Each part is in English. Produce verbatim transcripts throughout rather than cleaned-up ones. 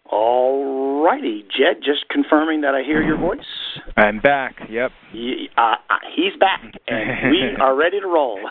All righty, Jed, just confirming that I hear your voice. I'm back, yep. He, uh, he's back, and we are ready to roll.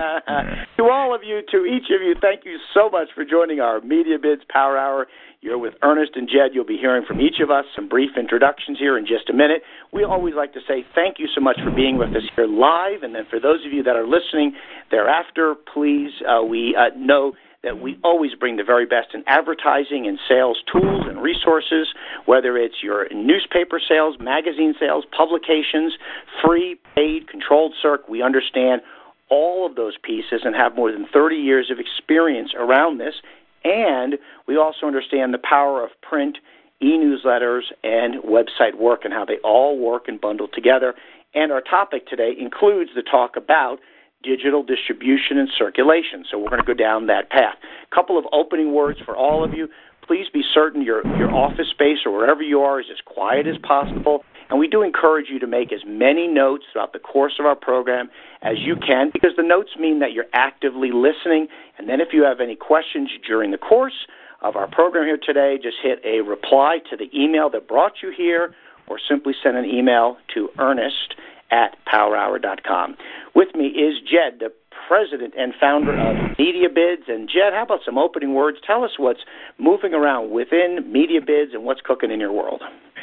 To all of you, to each of you, thank you so much for joining our MediaBids Power Hour. You're with Ernest and Jed. You'll be hearing from each of us some brief introductions here in just a minute. We always like to say thank you so much for being with us here live, and then for those of you that are listening thereafter, please, uh, we uh, know that we always bring the very best in advertising and sales tools and resources, whether it's your newspaper sales, magazine sales, publications, free, paid, controlled search. We understand all of those pieces and have more than thirty years of experience around this. And we also understand the power of print, e-newsletters, and website work and how they all work and bundle together. And our topic today includes the talk about digital distribution and circulation. So we're going to go down that path. A couple of opening words for all of you. Please be certain your, your office space or wherever you are is as quiet as possible. And we do encourage you to make as many notes throughout the course of our program as you can, because the notes mean that you're actively listening. And then if you have any questions during the course of our program here today, just hit a reply to the email that brought you here, or simply send an email to Ernest at power hour dot com. With me is Jed, the president and founder of MediaBids. And Jed, how about some opening words? Tell us what's moving around within MediaBids and what's cooking in your world.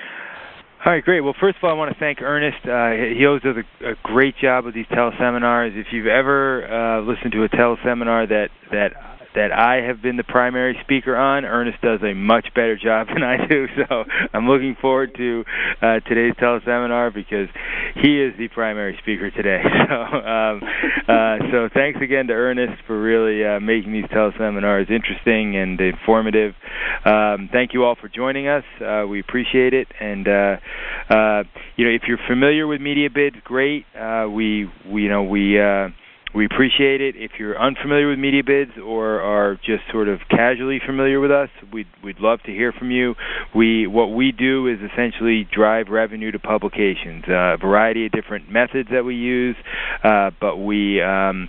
All right, great. Well, first of all, I want to thank Ernest. Uh, he always does a, a great job with these teleseminars. If you've ever uh, listened to a teleseminar that that that I have been the primary speaker on, Ernest does a much better job than I do. So I'm looking forward to uh, today's teleseminar because he is the primary speaker today. So, um, uh, so thanks again to Ernest for really uh, making these teleseminars interesting and informative. Um, thank you all for joining us. Uh, we appreciate it. And uh, uh, you know, if you're familiar with MediaBids, great. Uh, we, we, you know, we. Uh, We appreciate it. If you're unfamiliar with MediaBids or are just sort of casually familiar with us, we'd, we'd love to hear from you. We What we do is essentially drive revenue to publications, uh, a variety of different methods that we use, uh, but we, um,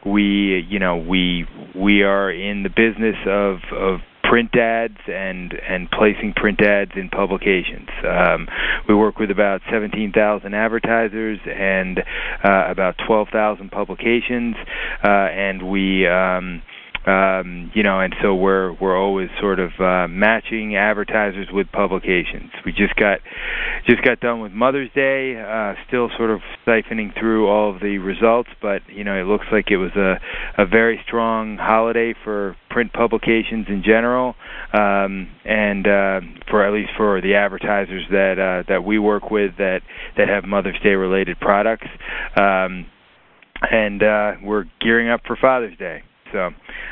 we, you know, we we are in the business of, of print ads and, and placing print ads in publications. Um, we work with about seventeen thousand advertisers and uh, about twelve thousand publications, uh, and we, um, um, you know, and so we're we're always sort of uh, matching advertisers with publications. We just got just got done with Mother's Day, uh, still sort of siphoning through all of the results, but you know, it looks like it was a, a very strong holiday for print publications in general, um, and uh, for at least for the advertisers that uh, that we work with that that have Mother's Day related products, um, and uh, we're gearing up for Father's Day. So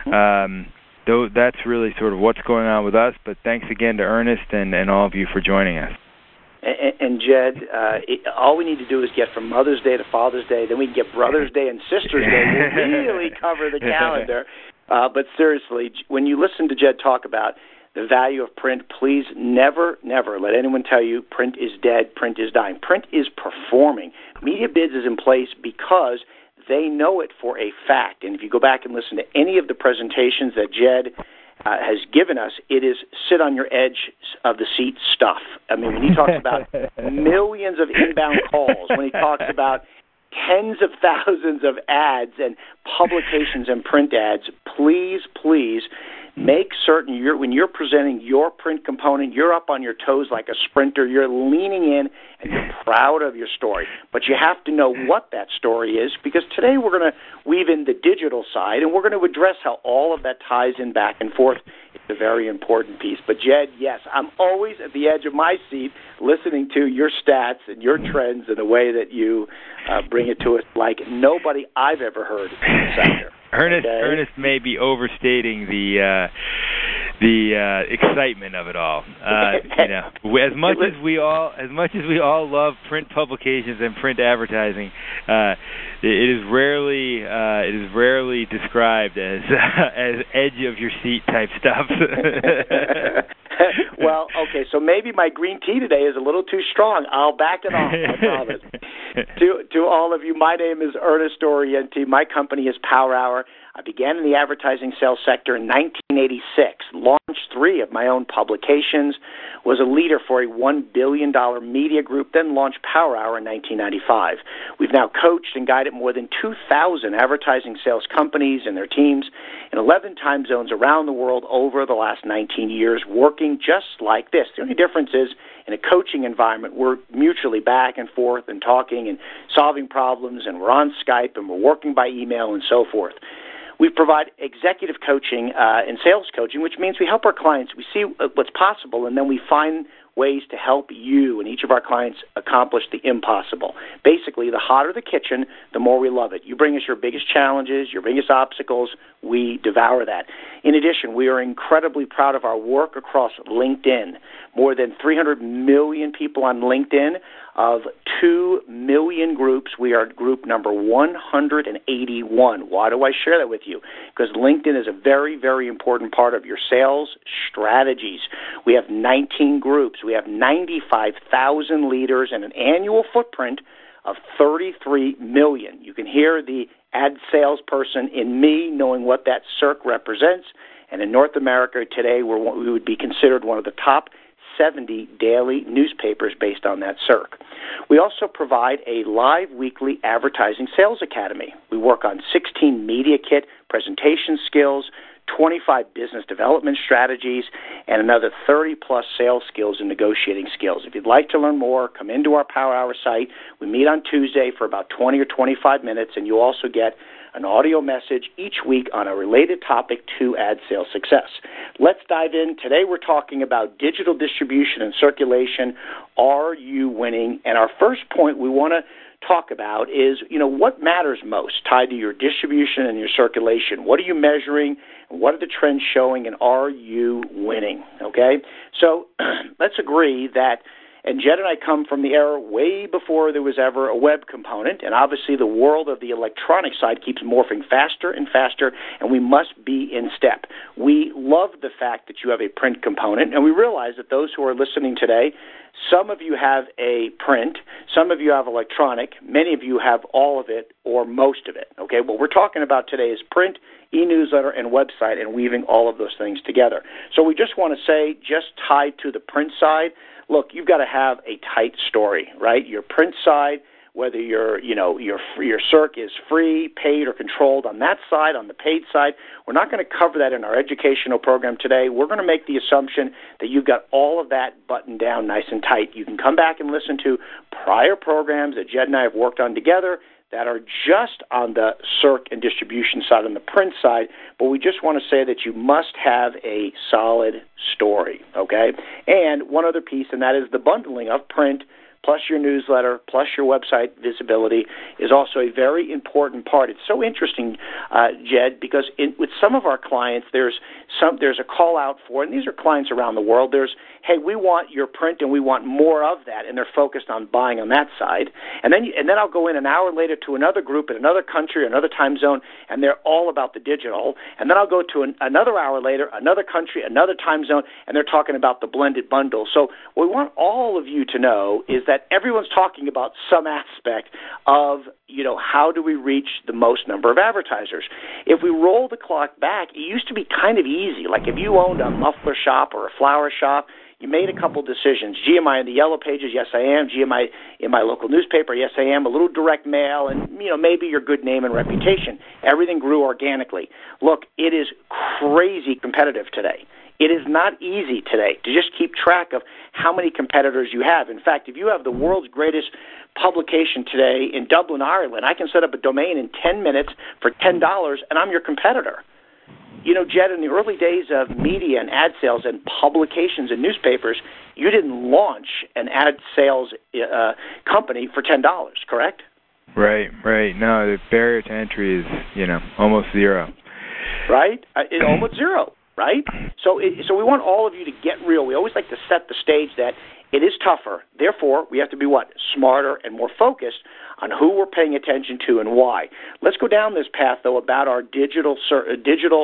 um, though that's really sort of what's going on with us. But thanks again to Ernest and, and all of you for joining us. And, and Jed, uh, it, all we need to do is get from Mother's Day to Father's Day, then we can get Brother's Day and Sister's Day. We'll really cover the calendar. Uh, but seriously, when you listen to Jed talk about the value of print, please never, never let anyone tell you print is dead, print is dying. Print is performing. MediaBids is in place because they know it for a fact. And if you go back and listen to any of the presentations that Jed uh, has given us, it is sit on your edge of the seat stuff. I mean, when he talks about millions of inbound calls, when he talks about tens of thousands of ads and publications and print ads, please, please make certain you're, when you're presenting your print component, you're up on your toes like a sprinter. You're leaning in and you're proud of your story. But you have to know what that story is, because today we're going to weave in the digital side, and we're going to address how all of that ties in back and forth. It's a very important piece. But, Jed, yes, I'm always at the edge of my seat listening to your stats and your trends and the way that you uh, bring it to us like nobody I've ever heard in the sector. Ernest, okay. Ernest may be overstating the uh, the uh, excitement of it all. Uh, you know, as much as we all, as much as we all love print publications and print advertising, uh, it is rarely uh, it is rarely described as uh, as edge of your seat type stuff. Well, okay, so maybe my green tea today is a little too strong. I'll back it off, I promise. to to all of you, my name is Ernest Orienti. My company is Power Hour. I began in the advertising sales sector in nineteen eighty-six, launched three of my own publications, was a leader for a one billion dollars media group, then launched Power Hour in nineteen ninety-five. We've now coached and guided more than two thousand advertising sales companies and their teams in eleven time zones around the world over the last nineteen years, working just like this. The only difference is in a coaching environment, we're mutually back and forth and talking and solving problems, and we're on Skype, and we're working by email and so forth. We provide executive coaching uh, and sales coaching, which means we help our clients. We see what's possible, and then we find ways to help you and each of our clients accomplish the impossible. Basically, the hotter the kitchen, the more we love it. You bring us your biggest challenges, your biggest obstacles, we devour that. In addition, we are incredibly proud of our work across LinkedIn. More than three hundred million people on LinkedIn. Of two million groups, we are group number one hundred eighty-one. Why do I share that with you? Because LinkedIn is a very, very important part of your sales strategies. We have nineteen groups. We have ninety-five thousand leaders and an annual footprint of thirty-three million. You can hear the ad salesperson in me knowing what that C I R C represents. And in North America today, we're, we would be considered one of the top seventy daily newspapers based on that C I R C. We also provide a live weekly advertising sales academy. We work on sixteen media kit presentation skills, twenty-five business development strategies, and another thirty plus sales skills and negotiating skills. If you'd like to learn more, come into our Power Hour site. We meet on Tuesday for about twenty or twenty-five minutes, and you also get an audio message each week on a related topic to ad sales success. Let's dive in. Today we're talking about digital distribution and circulation. Are you winning? And our first point we want to talk about is, you know, what matters most tied to your distribution and your circulation? What are you measuring? What are the trends showing? And are you winning? Okay? So let's agree that, and Jed and I come from the era way before there was ever a web component, and obviously the world of the electronic side keeps morphing faster and faster, and we must be in step. We love the fact that you have a print component, and we realize that those who are listening today, some of you have a print, some of you have electronic, many of you have all of it or most of it. Okay, what we're talking about today is print, e-newsletter, and website, and weaving all of those things together. So we just want to say, just tied to the print side, look, you've got to have a tight story, right? Your print side, whether your, you know, your your C I R C is free, paid, or controlled on that side, on the paid side, we're not going to cover that in our educational program today. We're going to make the assumption that you've got all of that buttoned down nice and tight. You can come back and listen to prior programs that Jed and I have worked on together that are just on the C I R C and distribution side, on the print side, but we just want to say that you must have a solid story, okay? And one other piece, and that is the bundling of print plus your newsletter, plus your website visibility is also a very important part. It's so interesting, uh, Jed, because in, with some of our clients, there's some there's a call out for, and these are clients around the world, there's, hey, we want your print and we want more of that, and they're focused on buying on that side. And then and then I'll go in an hour later to another group in another country, another time zone, and they're all about the digital. And then I'll go to an, another hour later, another country, another time zone, and they're talking about the blended bundle. So what we want all of you to know is that everyone's talking about some aspect of, you know, how do we reach the most number of advertisers? If we roll the clock back, it used to be kind of easy. Like if you owned a muffler shop or a flower shop, you made a couple decisions. Gee, am I in the yellow pages? Yes, I am. Gee, am I in my local newspaper? Yes, I am. A little direct mail, and, you know, maybe your good name and reputation. Everything grew organically. Look, it is crazy competitive today. It is not easy today to just keep track of how many competitors you have. In fact, if you have the world's greatest publication today in Dublin, Ireland, I can set up a domain in ten minutes for ten dollars, and I'm your competitor. You know, Jed, in the early days of media and ad sales and publications and newspapers, you didn't launch an ad sales uh, company for ten dollars, correct? Right, right. No, the barrier to entry is, you know, almost zero. Right? Uh, it, almost zero. Right? So it, so we want all of you to get real. We always like to set the stage that it is tougher. Therefore, we have to be what? Smarter and more focused on who we're paying attention to and why. Let's go down this path, though, about our digital digital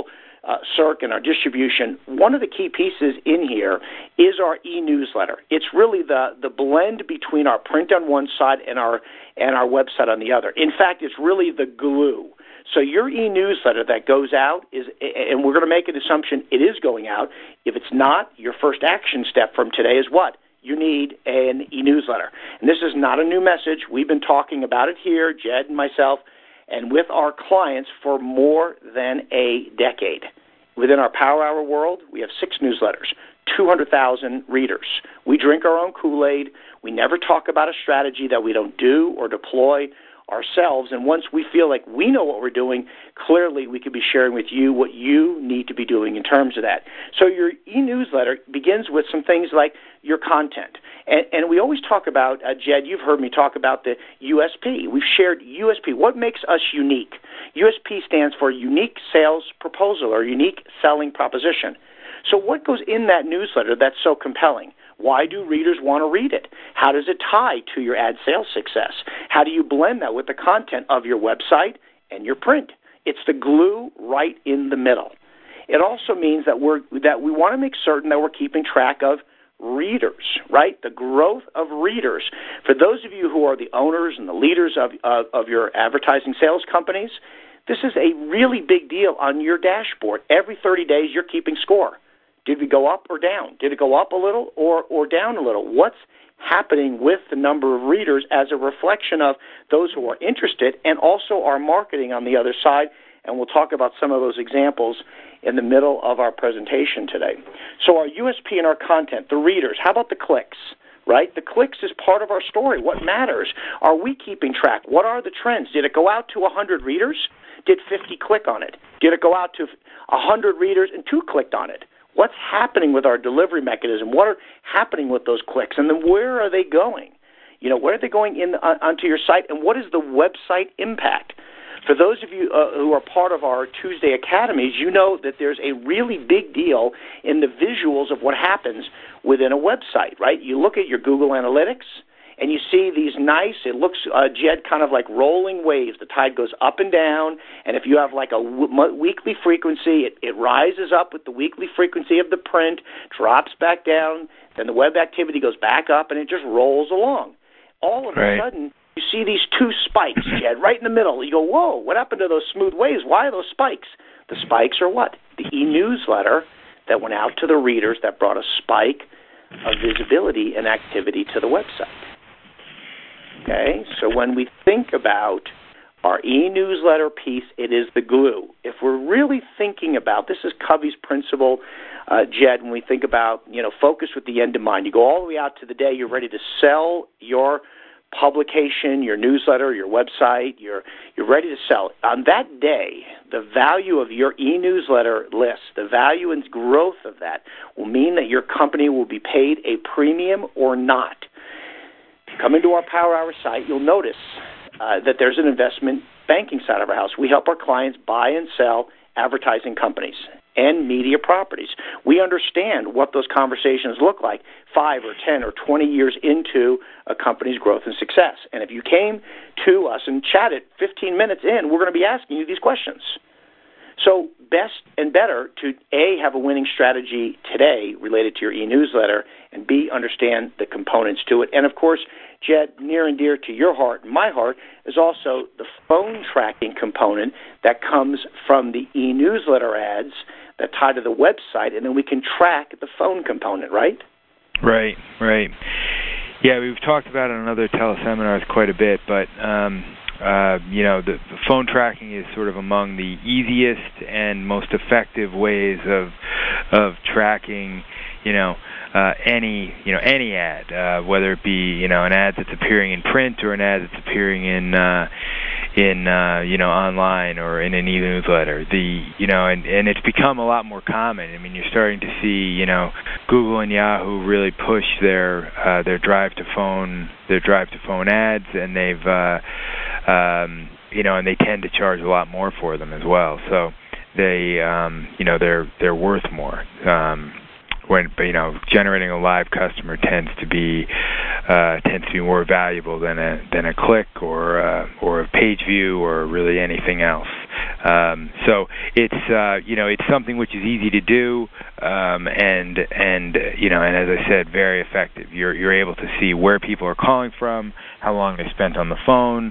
uh, Cirque and our distribution, one of the key pieces in here is our e-newsletter. It's really the, the blend between our print on one side and our and our website on the other. In fact, it's really the glue. So your e-newsletter that goes out is, and we're going to make an assumption it is going out. If it's not, your first action step from today is what? You need an e-newsletter. And this is not a new message. We've been talking about it here, Jed and myself, and with our clients for more than a decade. Within our Power Hour world, we have six newsletters, two hundred thousand readers. We drink our own Kool-Aid. We never talk about a strategy that we don't do or deploy ourselves, and once we feel like we know what we're doing, clearly we could be sharing with you what you need to be doing in terms of that. So your e-newsletter begins with some things like your content. And, and we always talk about, uh, Jed, you've heard me talk about the U S P. We've shared U S P. What makes us unique? U S P stands for Unique Sales Proposal or Unique Selling Proposition. So what goes in that newsletter that's so compelling? Why do readers want to read it? How does it tie to your ad sales success? How do you blend that with the content of your website and your print? It's the glue right in the middle. It also means that we're that we want to make certain that we're keeping track of readers, right? The growth of readers. For those of you who are the owners and the leaders of, of, of your advertising sales companies, this is a really big deal on your dashboard. Every thirty days, you're keeping score. Did we go up or down? Did it go up a little or, or down a little? What's happening with the number of readers as a reflection of those who are interested and also our marketing on the other side? And we'll talk about some of those examples in the middle of our presentation today. So our U S P and our content, the readers, how about the clicks, right? The clicks is part of our story. What matters? Are we keeping track? What are the trends? Did it go out to one hundred readers? Did fifty click on it? Did it go out to one hundred readers and two clicked on it? What's happening with our delivery mechanism? What are happening with those clicks? And then where are they going? You know, where are they going in uh, onto your site? And what is the website impact? For those of you uh, who are part of our Tuesday Academies, you know that there's a really big deal in the visuals of what happens within a website, right? You look at your Google Analytics, and you see these nice, it looks, uh, Jed, kind of like rolling waves. The tide goes up and down, and if you have like a w- weekly frequency, it, it rises up with the weekly frequency of the print, drops back down, then the web activity goes back up, and it just rolls along. All of right. a sudden, you see these two spikes, Jed, right in the middle. You go, whoa, what happened to those smooth waves? Why are those spikes? The spikes are what? The e-newsletter that went out to the readers that brought a spike of visibility and activity to the website. Okay, so when we think about our e-newsletter piece, it is the glue. If we're really thinking about, this is Covey's principle, uh, Jed, when we think about, you know, focus with the end in mind. You go all the way out to the day you're ready to sell your publication, your newsletter, your website, you're, you're ready to sell. On that day, the value of your e-newsletter list, the value and growth of that will mean that your company will be paid a premium or not. Come into our Power Hour site, you'll notice uh, that there's an investment banking side of our house. We help our clients buy and sell advertising companies and media properties. We understand what those conversations look like five or ten or twenty years into a company's growth and success. And if you came to us and chatted fifteen minutes in, we're going to be asking you these questions. So best and better to, A, have a winning strategy today related to your e-newsletter, and B, understand the components to it. And, of course, Jed, near and dear to your heart and my heart is also the phone tracking component that comes from the e-newsletter ads that tie to the website, and then we can track the phone component, right? Right, right. Yeah, we've talked about it on other teleseminars quite a bit, but um, uh, you know, the, the phone tracking is sort of among the easiest and most effective ways of of tracking, you know, uh, any you know any ad, uh, whether it be you know an ad that's appearing in print or an ad that's appearing in uh, in uh, you know online or in an e-newsletter. The you know and, and it's become a lot more common. I mean, you're starting to see you know Google and Yahoo really push their uh, their drive to phone their drive to phone ads, and they've uh, um, you know and they tend to charge a lot more for them as well. So they um, you know they're they're worth more. Um, When you know, generating a live customer tends to be uh, tends to be more valuable than a than a click or uh, or a page view or really anything else. Um, so it's uh, you know it's something which is easy to do, um, and and you know and as I said, very effective. You're you're able to see where people are calling from, how long they spent on the phone,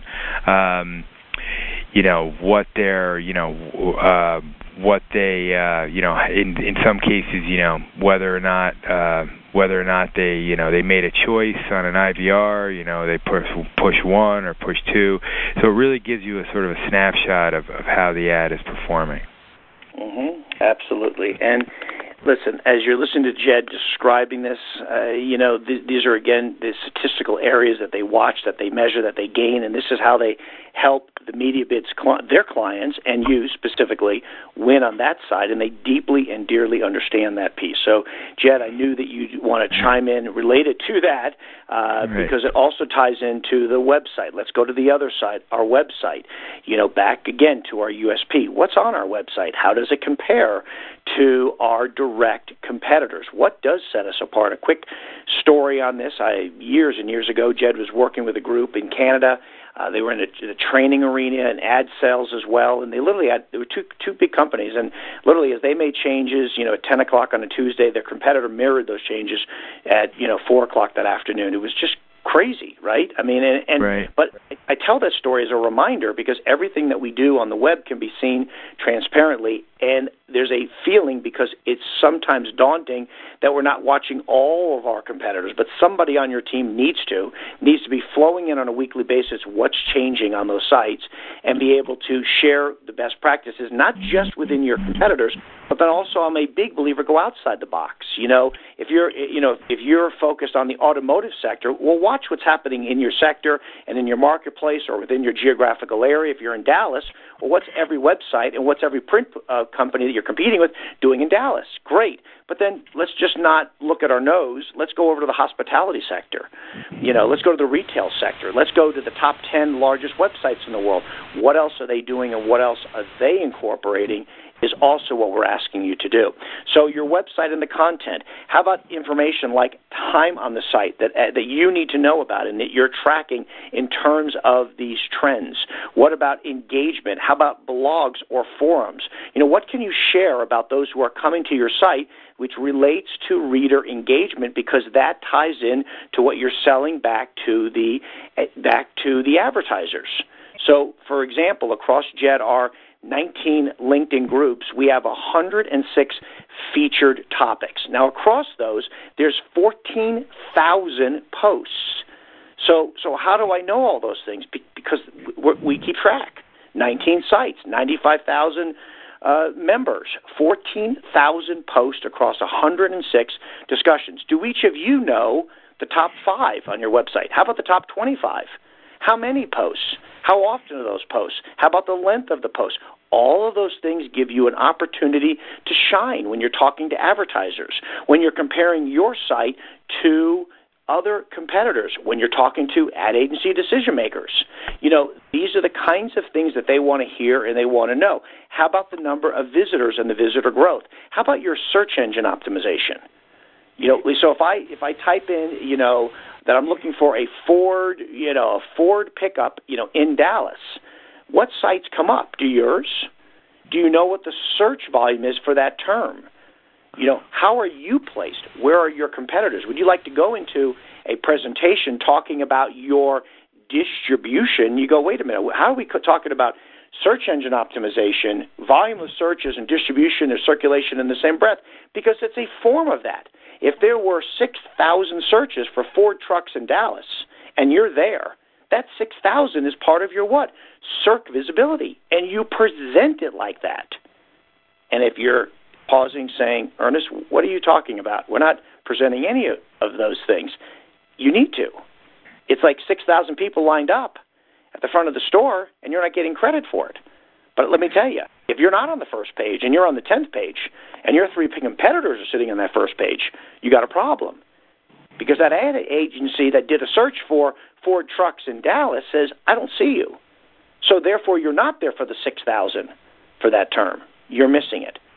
um, you know what they're you know uh, what they uh, you know in in some cases you know whether or not uh, whether or not they you know they made a choice on an I V R, you know they push push one or push two. So it really gives you a sort of a snapshot of, of how the ad is performing. Mm-hmm. Absolutely. And listen, as you're listening to Jed describing this, uh, you know, th- these are, again, the statistical areas that they watch, that they measure, that they gain, and this is how they help the MediaBids, cl- their clients, and you specifically, win on that side, and they deeply and dearly understand that piece. So, Jed, I knew that you'd want to chime in related to that uh, right. because it also ties into the website. Let's go to the other side, our website. You know, back again to our U S P. What's on our website? How does it compare to our direct competitors? What does set us apart? A quick story on this. I years and years ago, Jed was working with a group in Canada. Uh, they were in the training arena and ad sales as well, and they literally had there were two two big companies, and literally as they made changes, you know, at ten o'clock on a Tuesday, their competitor mirrored those changes at you know four o'clock that afternoon. It was just crazy, right? I mean, and, and right. but I tell that story as a reminder because everything that we do on the web can be seen transparently, and there's a feeling because it's sometimes daunting that we're not watching all of our competitors, but somebody on your team needs to, needs to be flowing in on a weekly basis what's changing on those sites and be able to share the best practices, not just within your competitors, but then also I'm a big believer, go outside the box. You know, if you're, you know, if you're focused on the automotive sector, well, watch what's happening in your sector and in your marketplace or within your geographical area. If you're in Dallas, well, what's every website and what's every print uh, company that you're competing with doing in Dallas? Great. But then let's just not look at our nose. Let's go over to the hospitality sector. You know, let's go to the retail sector. Let's go to the top ten largest websites in the world. What else are they doing and what else are they incorporating is also what we're asking you to do. So your website and the content, how about information like time on the site that uh, that you need to know about and that you're tracking in terms of these trends? What about engagement? How about blogs or forums? You know, what can you share about those who are coming to your site which relates to reader engagement because that ties in to what you're selling back to the back to the advertisers. So, for example, across Jed, our nineteen LinkedIn groups, we have one hundred six featured topics. Now, across those, there's fourteen thousand posts. So, so how do I know all those things? Be- because we're, we keep track. nineteen sites, ninety-five thousand uh, members, fourteen thousand posts across one hundred six discussions. Do each of you know the top five on your website? How about the top twenty-five? How many posts? How often are those posts? How about the length of the post? All of those things give you an opportunity to shine when you're talking to advertisers, when you're comparing your site to other competitors, when you're talking to ad agency decision makers. You know, these are the kinds of things that they want to hear and they want to know. How about the number of visitors and the visitor growth? How about your search engine optimization? You know, so if I if I type in, you know, that I'm looking for a Ford, you know, a Ford pickup, you know, in Dallas, what sites come up? Do yours? Do you know what the search volume is for that term? You know, how are you placed? Where are your competitors? Would you like to go into a presentation talking about your distribution? You go, wait a minute, how are we talking about search engine optimization, volume of searches, and distribution or circulation in the same breath? Because it's a form of that. If there were six thousand searches for Ford trucks in Dallas and you're there, that six thousand is part of your what? Circ visibility, and you present it like that. And if you're pausing saying, Ernest, what are you talking about? We're not presenting any of those things. You need to. It's like six thousand people lined up at the front of the store, and you're not getting credit for it. But let me tell you, if you're not on the first page and you're on the tenth page and your three competitors are sitting on that first page, you got a problem. Because that ad agency that did a search for Ford trucks in Dallas says, I don't see you. So therefore, you're not there for the six thousand for that term. You're missing it.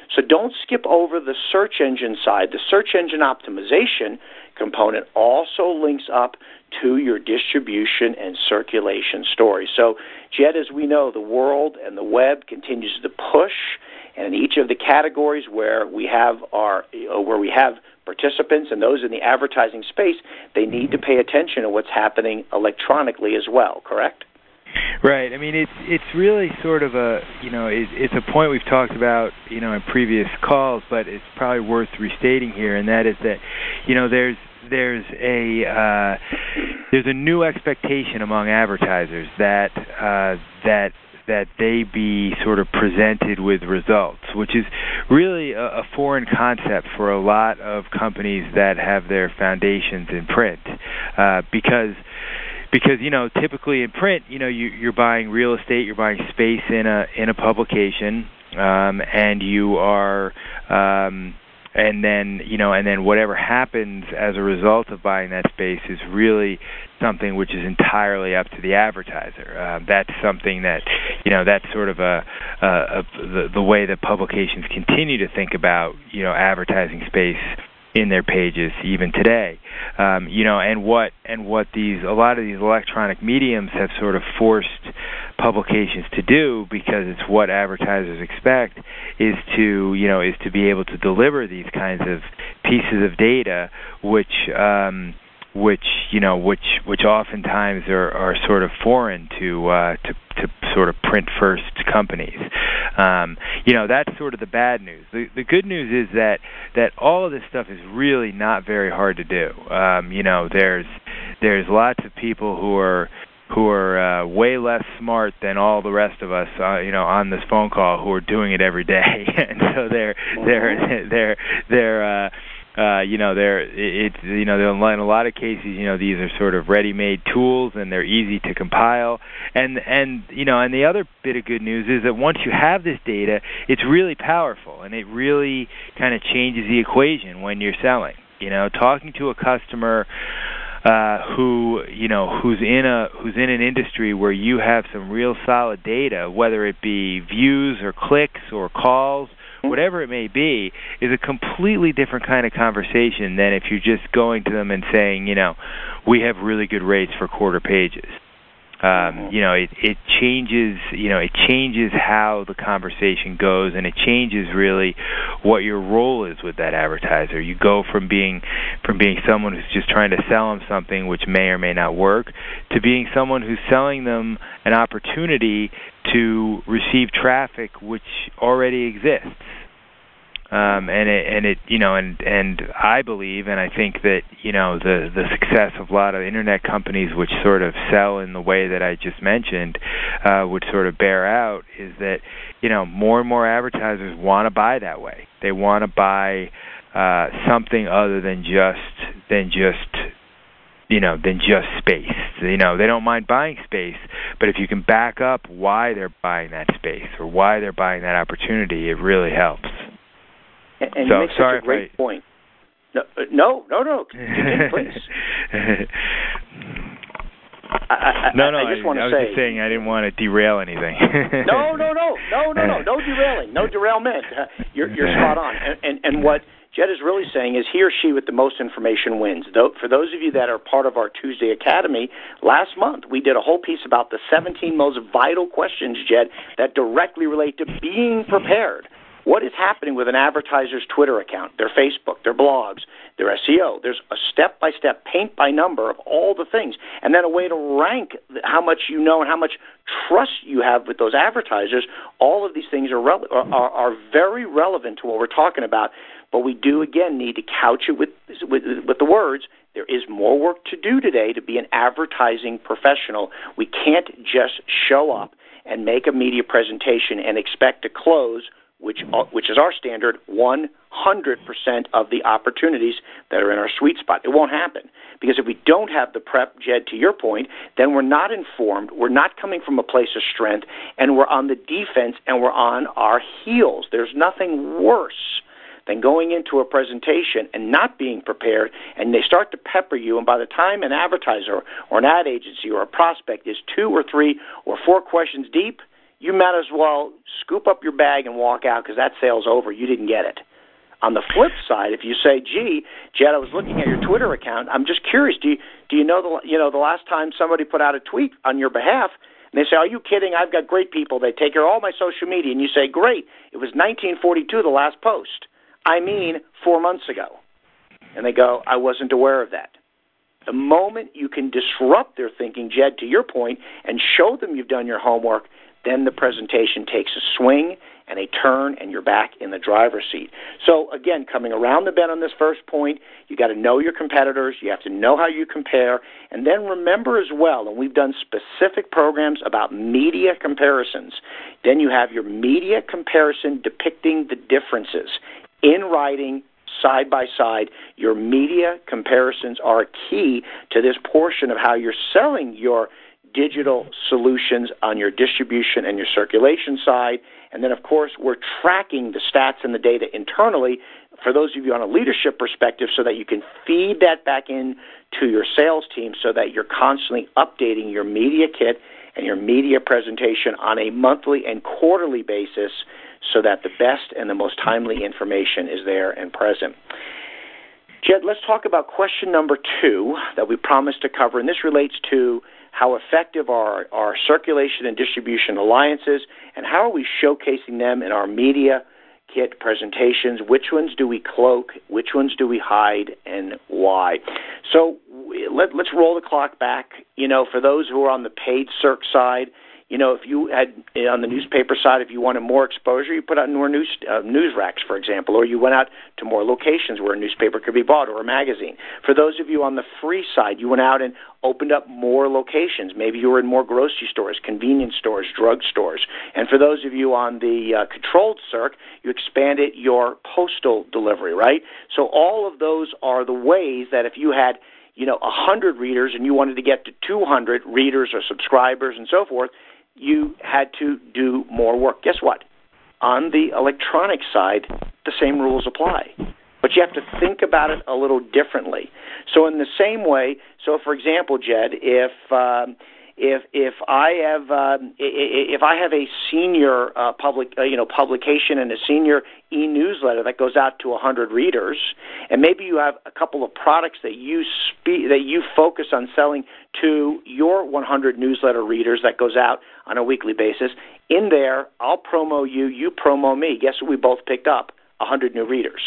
So don't skip over the search engine side. The search engine optimization component also links up to your distribution and circulation story. So, Jed, as we know, the world and the web continues to push, and in each of the categories where we have our where we have participants and those in the advertising space, they need to pay attention to what's happening electronically as well, correct? Right. I mean, it's it's really sort of a, you know, it, it's a point we've talked about, you know, in previous calls, but it's probably worth restating here, and that is that, you know, there's there's a uh, there's a new expectation among advertisers that uh, that that they be sort of presented with results, which is really a, a foreign concept for a lot of companies that have their foundations in print, uh, because. Because, you know, typically in print, you know, you, you're buying real estate, you're buying space in a in a publication, um, and you are, um, and then, you know, and then whatever happens as a result of buying that space is really something which is entirely up to the advertiser. Uh, that's something that, you know, that's sort of a, a, a the, the way that publications continue to think about, you know, advertising space in their pages even today, um, you know, and what and what these a lot of these electronic mediums have sort of forced publications to do, because it's what advertisers expect, is to you know is to be able to deliver these kinds of pieces of data, which um, which you know which which oftentimes are, are sort of foreign to uh, to to sort of print first companies. Um, you know, that's sort of the bad news. The, the good news is that, that all of this stuff is really not very hard to do. Um, you know, there's there's lots of people who are who are uh, way less smart than all the rest of us, uh, you know, on this phone call, who are doing it every day, and so they're they're they're they're. Uh, Uh, you know, they're it's you know they're, in a lot of cases, you know, these are sort of ready-made tools, and they're easy to compile. And and you know, and the other bit of good news is that once you have this data, it's really powerful, and it really kind of changes the equation when you're selling. You know, talking to a customer uh, who you know who's in a who's in an industry where you have some real solid data, whether it be views or clicks or calls, whatever it may be, is a completely different kind of conversation than if you're just going to them and saying, you know, we have really good rates for quarter pages. Um, you know, it, it changes, you know, it changes how the conversation goes, and it changes really what your role is with that advertiser. You go from being from being someone who's just trying to sell them something which may or may not work, to being someone who's selling them an opportunity to receive traffic which already exists. Um, and it, and it, you know, and and I believe, and I think that, you know, the the success of a lot of internet companies which sort of sell in the way that I just mentioned uh, would sort of bear out, is that, you know, more and more advertisers want to buy that way. They want to buy uh, something other than just than just. you know, than just space. You know, they don't mind buying space, but if you can back up why they're buying that space or why they're buying that opportunity, it really helps. And, and so, you make sorry such a great I... point. No, no, no, no. Continue, please. I, I, no, no, I, I just want to I was say, just saying I didn't want to derail anything. no, no, no, no, no, no, no derailing, no derailment. Uh, you're, you're spot on. And, and, and what Jed is really saying is he or she with the most information wins. Though, for those of you that are part of our Tuesday Academy, last month we did a whole piece about the seventeen most vital questions, Jed, that directly relate to being prepared. What is happening with an advertiser's Twitter account, their Facebook, their blogs, their S E O? There's a step-by-step, paint-by-number of all the things, and then a way to rank how much you know and how much trust you have with those advertisers. All of these things are, rele- are, are very relevant to what we're talking about, but we do, again, need to couch it with, with, with the words, there is more work to do today to be an advertising professional. We can't just show up and make a media presentation and expect to close, which which is our standard, one hundred percent of the opportunities that are in our sweet spot. It won't happen, because if we don't have the prep, Jed, to your point, then we're not informed, we're not coming from a place of strength, and we're on the defense, and we're on our heels. There's nothing worse than going into a presentation and not being prepared, and they start to pepper you, and by the time an advertiser or an ad agency or a prospect is two or three or four questions deep, you might as well scoop up your bag and walk out because that sale's over. You didn't get it. On the flip side, if you say, "Gee, Jed, I was looking at your Twitter account. I'm just curious. Do you do you know the you know the last time somebody put out a tweet on your behalf?" And they say, "Are you kidding? I've got great people. They take care of all my social media." And you say, "Great. It was nineteen forty-two, the last post. I mean, four months ago." And they go, "I wasn't aware of that." The moment you can disrupt their thinking, Jed, to your point, and show them you've done your homework, then the presentation takes a swing and a turn, and you're back in the driver's seat. So, again, coming around the bend on this first point, you got to know your competitors. You have to know how you compare. And then remember as well, and we've done specific programs about media comparisons, then you have your media comparison depicting the differences in writing, side by side. Your media comparisons are key to this portion of how you're selling your digital solutions on your distribution and your circulation side. And then, of course, we're tracking the stats and the data internally for those of you on a leadership perspective so that you can feed that back in to your sales team so that you're constantly updating your media kit and your media presentation on a monthly and quarterly basis so that the best and the most timely information is there and present. Jed, let's talk about question number two that we promised to cover, and this relates to how effective are our circulation and distribution alliances, and how are we showcasing them in our media kit presentations? Which ones do we cloak? Which ones do we hide, and why? So let, let's roll the clock back. You know, for those who are on the paid circ side, you know, if you had, on the newspaper side, if you wanted more exposure, you put out more news, uh, news racks, for example, or you went out to more locations where a newspaper could be bought or a magazine. For those of you on the free side, you went out and opened up more locations. Maybe you were in more grocery stores, convenience stores, drug stores. And for those of you on the uh, controlled circ, you expanded your postal delivery, right? So all of those are the ways that if you had, you know, one hundred readers and you wanted to get to two hundred readers or subscribers and so forth, you had to do more work. Guess what? On the electronic side, the same rules apply. But you have to think about it a little differently. So in the same way, so for example, Jed, if um, if if I have uh, if I have a senior uh, public uh, you know publication and a senior e-newsletter that goes out to one hundred readers, and maybe you have a couple of products that you spe- that you focus on selling to your one hundred newsletter readers that goes out on a weekly basis. In there, I'll promo you, you promo me. Guess what? We both picked up one hundred new readers.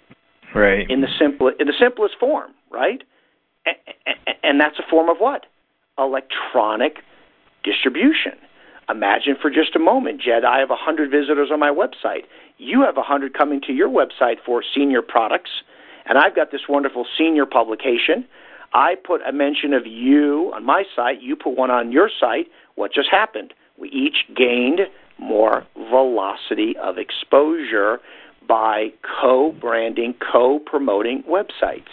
Right. In the simple in the simplest form, right? And, and that's a form of what? Electronic distribution. Imagine for just a moment, Jed, I have one hundred visitors on my website. You have one hundred coming to your website for senior products, and I've got this wonderful senior publication. I put a mention of you on my site. You put one on your site. What just happened? We each gained more velocity of exposure by co-branding, co-promoting websites.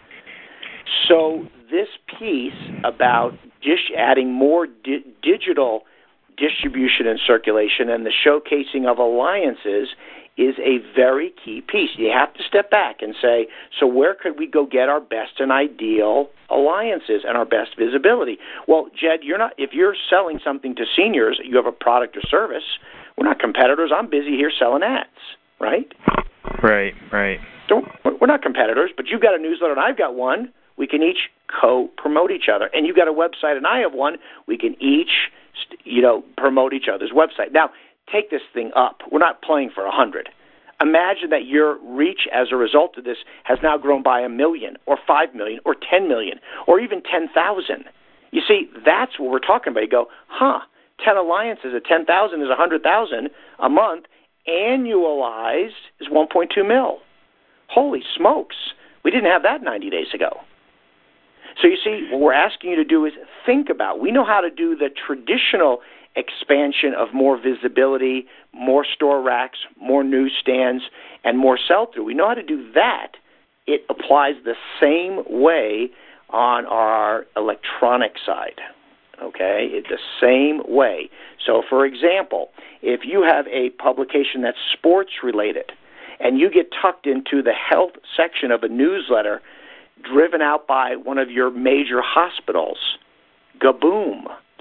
So this piece about dish adding more di- digital distribution and circulation and the showcasing of alliances is a very key piece. You have to step back and say, so where could we go get our best and ideal alliances and our best visibility? Well, Jed, you're not. If you're selling something to seniors, you have a product or service. We're not competitors. I'm busy here selling ads, right? Right, right. Don't, we're not competitors, but you've got a newsletter and I've got one. We can each co-promote each other. And you've got a website and I have one. We can each, you know, promote each other's website. Now, take this thing up. We're not playing for one hundred. Imagine that your reach as a result of this has now grown by a million or five million or ten million or even ten thousand. You see, that's what we're talking about. You go, huh, ten alliances at ten thousand is one hundred thousand a month. Annualized is one point two mil. Holy smokes. We didn't have that ninety days ago. So you see, what we're asking you to do is think about, we know how to do the traditional expansion of more visibility, more store racks, more newsstands, and more sell-through. We know how to do that. It applies the same way on our electronic side, okay? It's the same way. So, for example, if you have a publication that's sports-related and you get tucked into the health section of a newsletter driven out by one of your major hospitals, gaboom.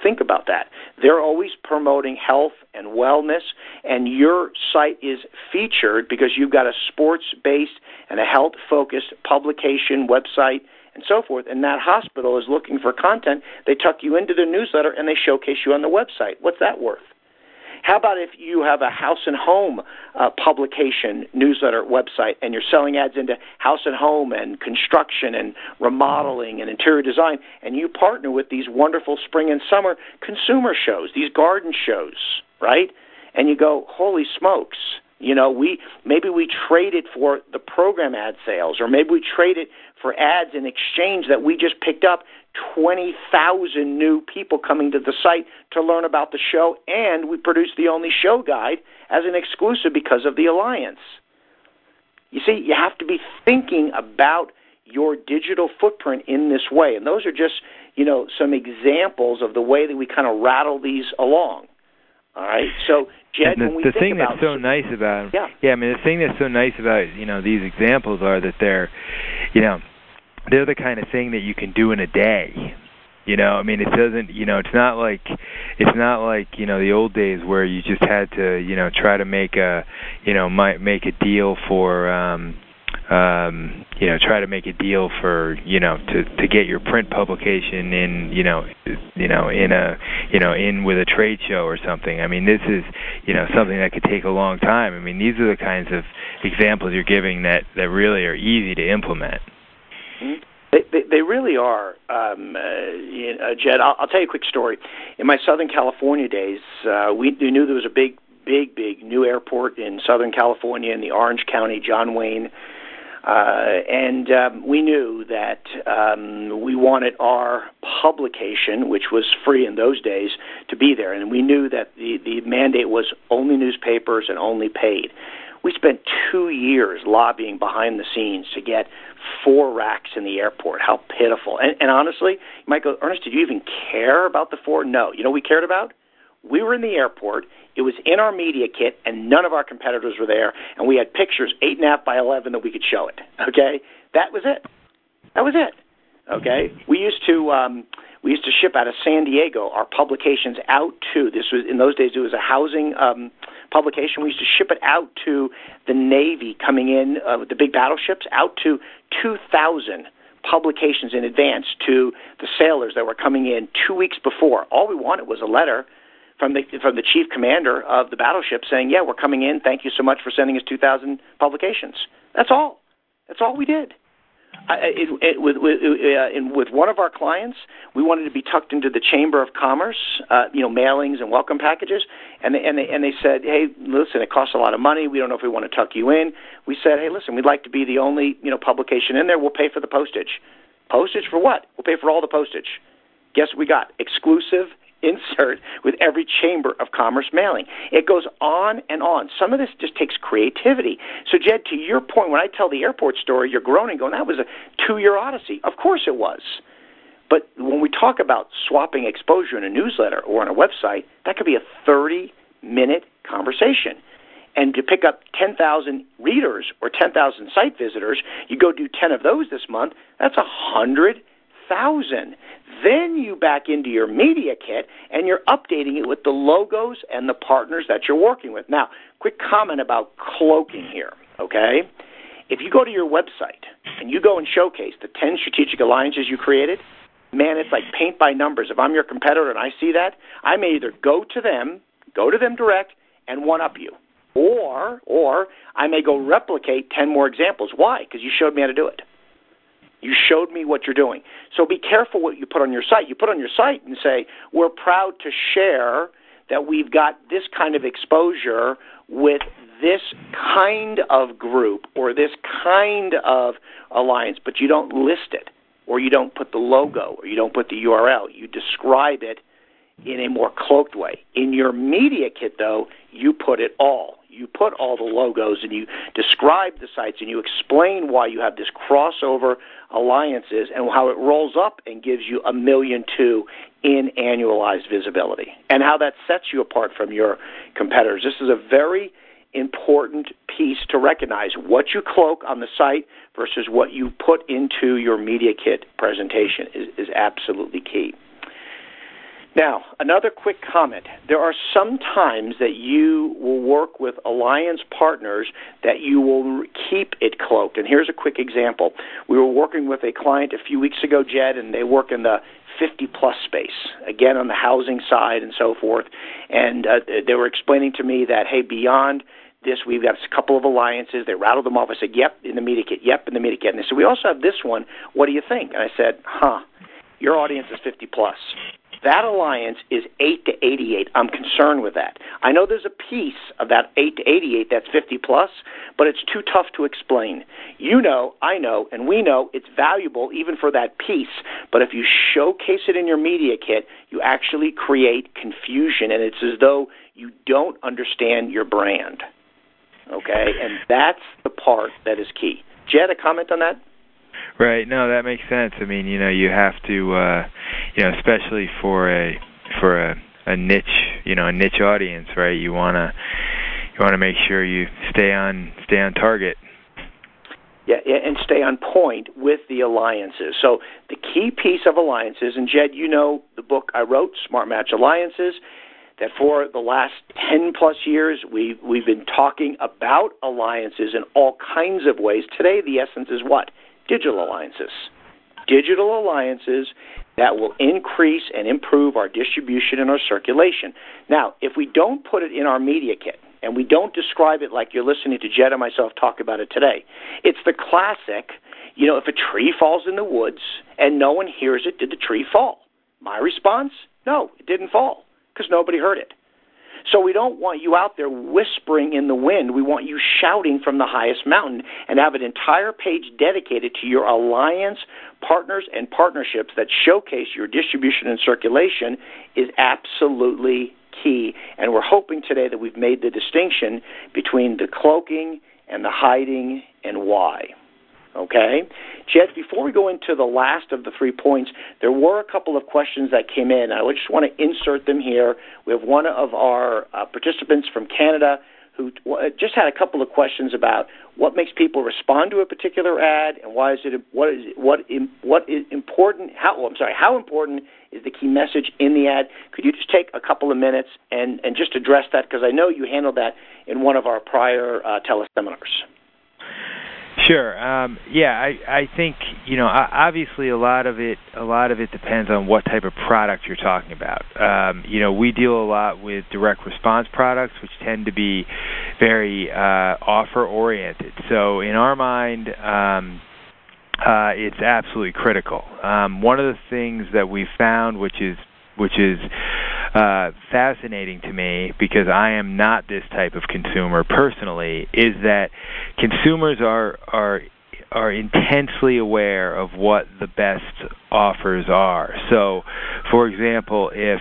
think about that. They're always promoting health and wellness, and your site is featured because you've got a sports-based and a health-focused publication, website, and so forth, and that hospital is looking for content. They tuck you into their newsletter, and they showcase you on the website. What's that worth? How about if you have a house and home uh, publication, newsletter, website, and you're selling ads into house and home and construction and remodeling and interior design, and you partner with these wonderful spring and summer consumer shows, these garden shows, right? And you go, holy smokes, you know, we maybe we trade it for the program ad sales, or maybe we trade it for ads in exchange that we just picked up twenty thousand new people coming to the site to learn about the show, and we produced the only show guide as an exclusive because of the alliance. You see, you have to be thinking about your digital footprint in this way, and those are just, you know, some examples of the way that we kind of rattle these along. All right, so Jed, the, when we the think thing about that's so nice about yeah. yeah, I mean the thing that's so nice about you know these examples are that they're, you know, they're the kind of thing that you can do in a day. You know, I mean, it doesn't, you know, it's not like, it's not like, you know, the old days where you just had to, you know, try to make a, you know, might make a deal for, um, um, you know, try to make a deal for, you know, to, to get your print publication in, you know, you know, in a, you know, in with a trade show or something. I mean, this is, you know, something that could take a long time. I mean, these are the kinds of examples you're giving that, that really are easy to implement. They, they, they really are, um, uh, you know, Jed. I'll, I'll tell you a quick story. In my Southern California days, uh, we, we knew there was a big, big, big new airport in Southern California in the Orange County, John Wayne, uh, and um, we knew that um, we wanted our publication, which was free in those days, to be there, and we knew that the, the mandate was only newspapers and only paid. We spent two years lobbying behind the scenes to get four racks in the airport. How pitiful. And, and honestly, you might go, Ernest, did you even care about the four? No. You know what we cared about? We were in the airport. It was in our media kit, and none of our competitors were there, and we had pictures eight and a half by eleven that we could show it. Okay? That was it. That was it. Okay? We used to... Um, We used to ship out of San Diego our publications out to, this was in those days, it was a housing um, publication. We used to ship it out to the Navy coming in uh, with the big battleships, out to two thousand publications in advance to the sailors that were coming in two weeks before. All we wanted was a letter from the from the chief commander of the battleship saying, yeah, we're coming in. Thank you so much for sending us two thousand publications. That's all. That's all we did. I, it, it, with with, uh, in, with one of our clients, we wanted to be tucked into the Chamber of Commerce, uh, you know, mailings and welcome packages, and they, and they and they said, hey, listen, it costs a lot of money. We don't know if we want to tuck you in. We said, hey, listen, we'd like to be the only you know publication in there. We'll pay for the postage. Postage for what? We'll pay for all the postage. Guess what we got? Exclusive insert with every Chamber of Commerce mailing. It goes on and on. Some of this just takes creativity. So, Jed, to your point, when I tell the airport story, you're groaning, going, that was a two-year odyssey. Of course it was. But when we talk about swapping exposure in a newsletter or on a website, that could be a thirty-minute conversation. And to pick up ten thousand readers or ten thousand site visitors, you go do ten of those this month, that's one hundred thousand. Then you back into your media kit, and you're updating it with the logos and the partners that you're working with. Now, quick comment about cloaking here, okay? If you go to your website and you go and showcase the ten strategic alliances you created, man, it's like paint by numbers. If I'm your competitor and I see that, I may either go to them, go to them direct, and one-up you. Or, or I may go replicate ten more examples. Why? Because you showed me how to do it. You showed me what you're doing. So be careful what you put on your site. You put on your site and say, we're proud to share that we've got this kind of exposure with this kind of group or this kind of alliance, but you don't list it, or you don't put the logo, or you don't put the U R L. You describe it in a more cloaked way. In your media kit, though, you put it all. You put all the logos, and you describe the sites, and you explain why you have this crossover alliances and how it rolls up and gives you a million two in annualized visibility, and how that sets you apart from your competitors. This is a very important piece to recognize. What you cloak on the site versus what you put into your media kit presentation is, is absolutely key. Now, another quick comment. There are some times that you will work with alliance partners that you will keep it cloaked. And here's a quick example. We were working with a client a few weeks ago, Jed, and they work in the fifty-plus space, again, on the housing side and so forth. And uh, they were explaining to me that, hey, beyond this, we've got a couple of alliances. They rattled them off. I said, yep, in the media kit, yep, in the media kit. And they said, we also have this one. What do you think? And I said, huh, your audience is fifty-plus. That alliance is eight to eighty-eight. I'm concerned with that. I know there's a piece of that eight to eighty-eight that's fifty-plus, but it's too tough to explain. You know, I know, and we know it's valuable even for that piece, but if you showcase it in your media kit, you actually create confusion, and it's as though you don't understand your brand, okay? And that's the part that is key. Jed, a comment on that? Right. No, that makes sense. I mean, you know, you have to, uh, you know, especially for a for a, a niche, you know, a niche audience, right? You wanna you wanna make sure you stay on stay on target. Yeah, and stay on point with the alliances. So the key piece of alliances, and Jed, you know the book I wrote, Smart Match Alliances, that for the last ten plus years, we've, we've been talking about alliances in all kinds of ways. Today, the essence is what? Digital alliances. Digital alliances that will increase and improve our distribution and our circulation. Now, if we don't put it in our media kit, and we don't describe it like you're listening to Jed and myself talk about it today, it's the classic, you know, if a tree falls in the woods and no one hears it, did the tree fall? My response, no, it didn't fall, because nobody heard it. So we don't want you out there whispering in the wind. We want you shouting from the highest mountain, and have an entire page dedicated to your alliance partners and partnerships that showcase your distribution and circulation is absolutely key. And we're hoping today that we've made the distinction between the cloaking and the hiding and why. Okay? Jed, before we go into the last of the three points, there were a couple of questions that came in. I just want to insert them here. We have one of our uh, participants from Canada who just had a couple of questions about what makes people respond to a particular ad, and why is it what is what what is important? How oh, I'm sorry, how important is the key message in the ad? Could you just take a couple of minutes and and just address that, because I know you handled that in one of our prior uh, teleseminars. Sure. Um, yeah, I, I think, you know, obviously a lot of it a lot of it depends on what type of product you're talking about. Um, you know, we deal a lot with direct response products, which tend to be very uh, offer oriented. So in our mind, um, uh, it's absolutely critical. Um, one of the things that we've found, which is which is uh, fascinating to me, because I am not this type of consumer personally, is that consumers are are are intensely aware of what the best offers are. So, for example, if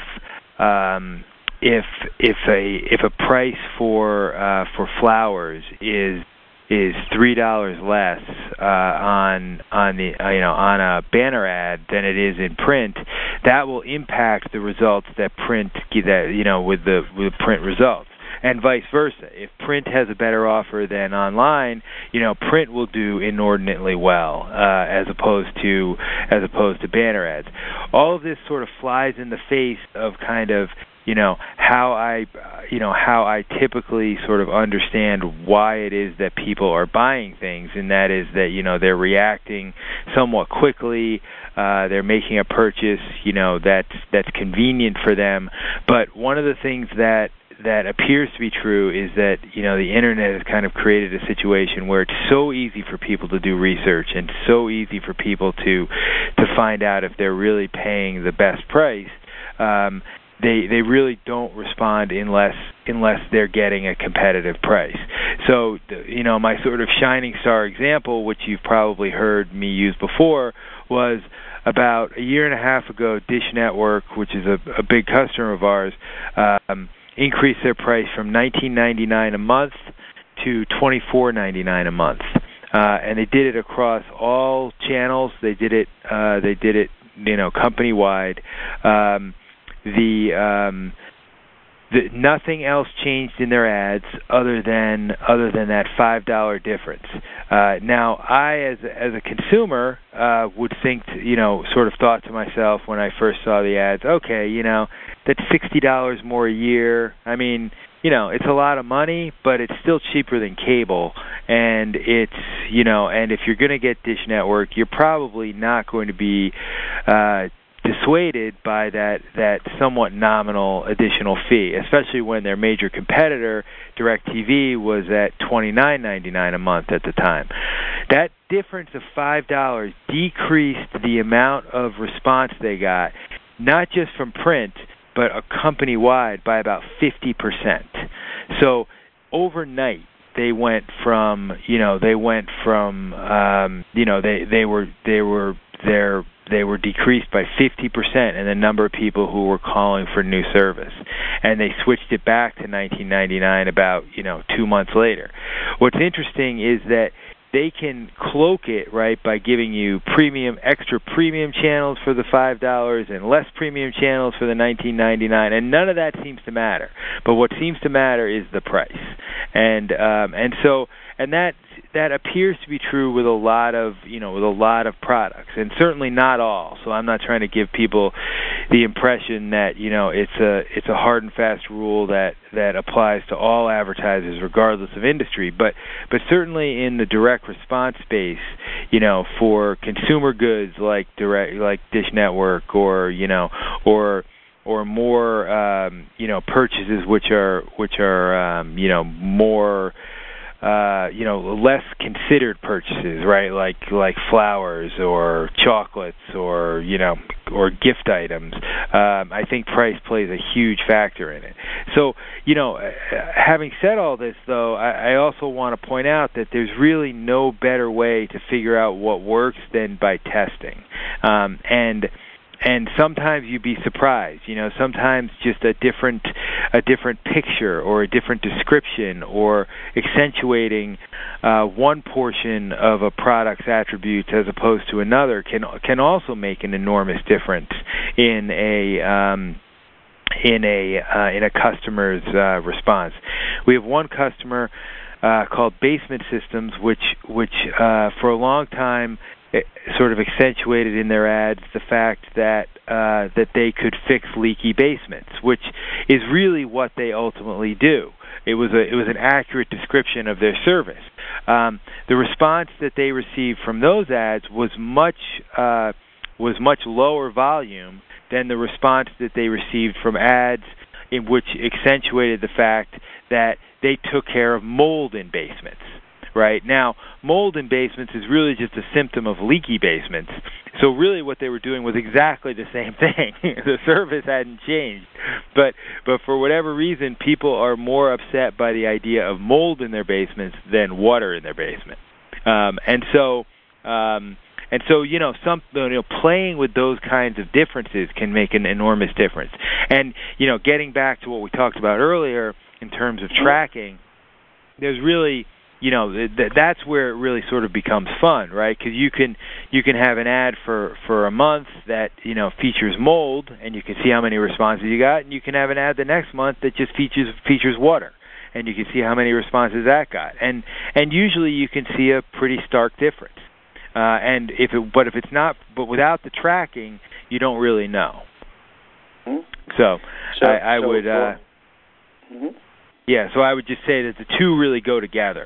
um, if if a if a price for uh, for flowers is is three dollars less uh, on on the uh, you know on a banner ad than it is in print, that will impact the results that print that you know with the with print results, and vice versa. If print has a better offer than online, you know print will do inordinately well uh, as opposed to as opposed to banner ads. All of this sort of flies in the face of kind of you know how I you know how I typically sort of understand why it is that people are buying things, and that is that you know they're reacting somewhat quickly, uh, they're making a purchase you know that's that's convenient for them. But one of the things that that appears to be true is that you know the internet has kind of created a situation where it's so easy for people to do research, and so easy for people to to find out if they're really paying the best price. Um, They they really don't respond unless unless they're getting a competitive price. So, you know, my sort of shining star example, which you've probably heard me use before, was about a year and a half ago, Dish Network, which is a, a big customer of ours, um, increased their price from nineteen ninety-nine a month to twenty-four ninety-nine a month, uh, and they did it across all channels. They did it uh, they did it you know company wide. Um, The, um, the nothing else changed in their ads other than other than that five dollar difference. Uh, now, I, as a, as a consumer, uh, would think, to, you know, sort of thought to myself when I first saw the ads, okay, you know, that's sixty dollars more a year. I mean, you know, it's a lot of money, but it's still cheaper than cable. And it's, you know, and if you're going to get Dish Network, you're probably not going to be uh, dissuaded by that, that somewhat nominal additional fee, especially when their major competitor, DirecTV, was at twenty-nine ninety-nine a month at the time. That difference of five dollars decreased the amount of response they got, not just from print, but a company-wide by about fifty percent. So overnight, they went from, you know, they went from, um, you know, they, they were, they were, their, they were decreased by fifty percent in the number of people who were calling for new service. And they switched it back to nineteen ninety-nine about, you know, two months later. What's interesting is that they can cloak it, right, by giving you premium, extra premium channels for the five dollars and less premium channels for the nineteen ninety-nine, and none of that seems to matter. But what seems to matter is the price. And um, and so and that that appears to be true with a lot of, you know, with a lot of products, and certainly not all. So I'm not trying to give people the impression that, you know, it's a it's a hard and fast rule that that applies to all advertisers regardless of industry, but but certainly in the direct response space, you know, for consumer goods like direct like Dish Network, or, you know, or or more um, you know, purchases which are which are um, you know, more Uh, you know, less considered purchases, right? Like like flowers or chocolates or, you know, or gift items. Um, I think price plays a huge factor in it. So, you know, having said all this, though, I, I also want to point out that there's really no better way to figure out what works than by testing. Um, and And sometimes you'd be surprised, you know, sometimes just a different a different picture or a different description or accentuating uh, one portion of a product's attributes as opposed to another can can also make an enormous difference in a um, in a uh, in a customer's uh, response. We have one customer uh, called Basement Systems, which which uh, for a long time it sort of accentuated in their ads the fact that uh, that they could fix leaky basements, which is really what they ultimately do. It was a it was an accurate description of their service. Um, the response that they received from those ads was much uh, was much lower volume than the response that they received from ads in which accentuated the fact that they took care of mold in basements. Right now, mold in basements is really just a symptom of leaky basements. So really what they were doing was exactly the same thing. The service hadn't changed. But but for whatever reason, people are more upset by the idea of mold in their basements than water in their basement. Um, and so um, and so you know, some you know, playing with those kinds of differences can make an enormous difference. And you know, getting back to what we talked about earlier in terms of tracking, there's really You know, th- that's where it really sort of becomes fun, right? Because you can you can have an ad for, for a month that, you know, features mold, and you can see how many responses you got, and you can have an ad the next month that just features features water, and you can see how many responses that got, and and usually you can see a pretty stark difference. Uh, and if it, but if it's not, but without the tracking, you don't really know. Mm-hmm. So, so I, I so would, uh, mm-hmm. yeah. So I would just say that the two really go together.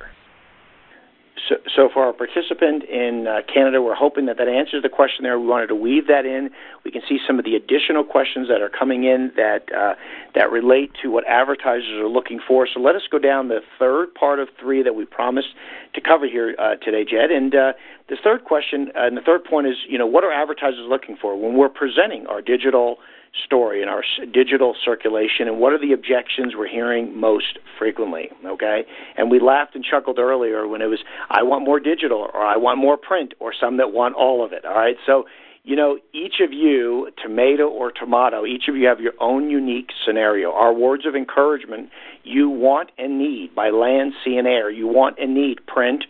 So, so for our participant in uh, Canada, we're hoping that that answers the question there. We wanted to weave that in. We can see some of the additional questions that are coming in that uh, that relate to what advertisers are looking for. So let us go down the third part of three that we promised to cover here uh, today, Jed. And uh, the third question uh, and the third point is, you know, what are advertisers looking for when we're presenting our digital story and our digital circulation, and what are the objections we're hearing most frequently, okay? And we laughed and chuckled earlier when it was, I want more digital, or I want more print, or some that want all of it, all right? So, you know, each of you, tomato or tomato, each of you have your own unique scenario. Our words of encouragement, you want and need by land, sea, and air. You want and need print,